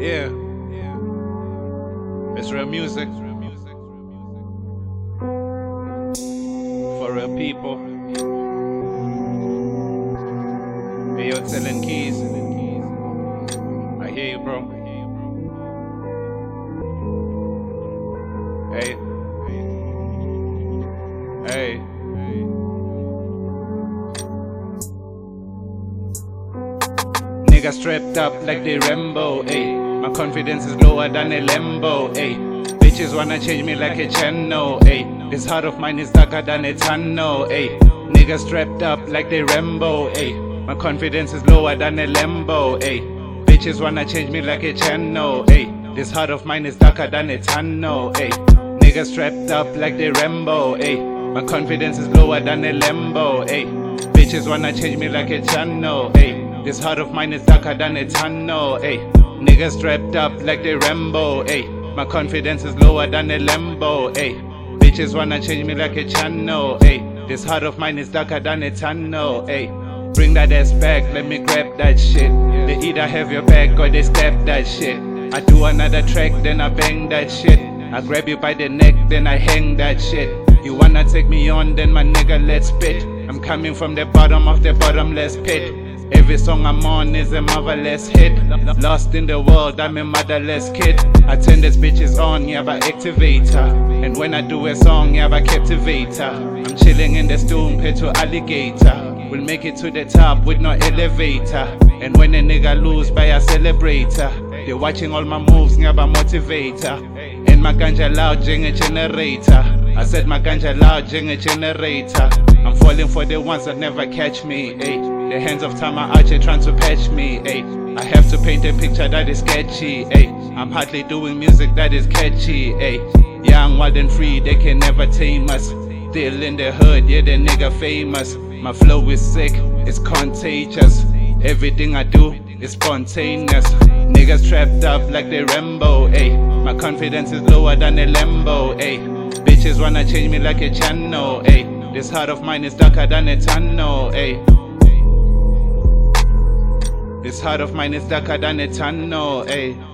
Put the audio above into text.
Yeah, it's real music for real people. Hey, yo, selling keys. I hear you, bro. Hey, hey. Niggas strapped up like they Rambo, ayy. My confidence is lower than a Lambo, ayy. Bitches wanna change me like a channel, ayy. This heart of mine is darker than a tunnel, ayy. Niggas strapped up like they Rambo, ayy. My confidence is lower than a Lambo, ayy. Bitches wanna change me like a channel, ayy. This heart of mine is darker than a tunnel, ayy. Niggas strapped up like they Rambo, ayy. My confidence is lower than a Lambo, ayy. Bitches wanna change me like a channel, ayy. This heart of mine is darker than a tunnel, ayy. Niggas strapped up like they Rambo, ayy. My confidence is lower than a Lambo, ayy. Bitches wanna change me like a channel, ayy. This heart of mine is darker than a tunnel, ayy. Bring that ass back, let me grab that shit. They either have your back or they stab that shit. I do another track, then I bang that shit. I grab you by the neck, then I hang that shit. You wanna take me on, then my nigga, let's spit. I'm coming from the bottom of the bottomless pit. Every song I'm on is a marvelous hit. Lost in the world, I'm a motherless kid. I turn these bitches on, yeah, by activator. And when I do a song, yeah, by captivator. I'm chilling in the stoom, head to alligator. We'll make it to the top with no elevator. And when a nigga lose, by a celebrator. They're watching all my moves, yeah, by motivator. And my ganja loud, jing a generator. I said my ganja loud, jing a generator. I'm falling for the ones that never catch me, ayy. The hands of time are out here trying to patch me, ayy. I have to paint a picture that is sketchy, ayy. I'm hardly doing music that is catchy, ayy. Young, wild and free, they can never tame us. Still in the hood, yeah, the nigga famous. My flow is sick, it's contagious. Everything I do is spontaneous. Niggas trapped up like they Rambo, ayy. My confidence is lower than a Lambo, ayy. Bitches wanna change me like a channel, ayy. This heart of mine is darker than a tunnel, ayy. This heart of mine is darker than a tunnel, ayy.